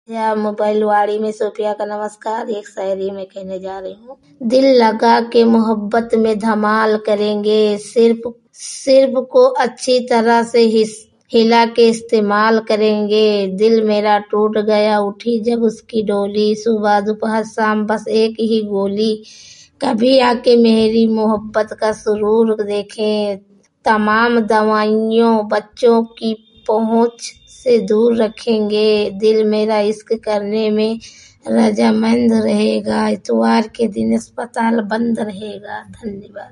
या मोबाइल वाड़ी में सोफिया का नमस्कार। एक शायरी में कहने जा रही हूँ। दिल लगा के मोहब्बत में धमाल करेंगे, सिर्फ को अच्छी तरह से हिला के इस्तेमाल करेंगे। दिल मेरा टूट गया उठी जब उसकी डोली, सुबह दोपहर शाम बस एक ही गोली। कभी आके मेरी मोहब्बत का सुरूर देखें, तमाम दवाइयों बच्चों की पहुंच से दूर रखेंगे। दिल मेरा इश्क करने में रजामंद रहेगा, इतवार के दिन अस्पताल बंद रहेगा। धन्यवाद।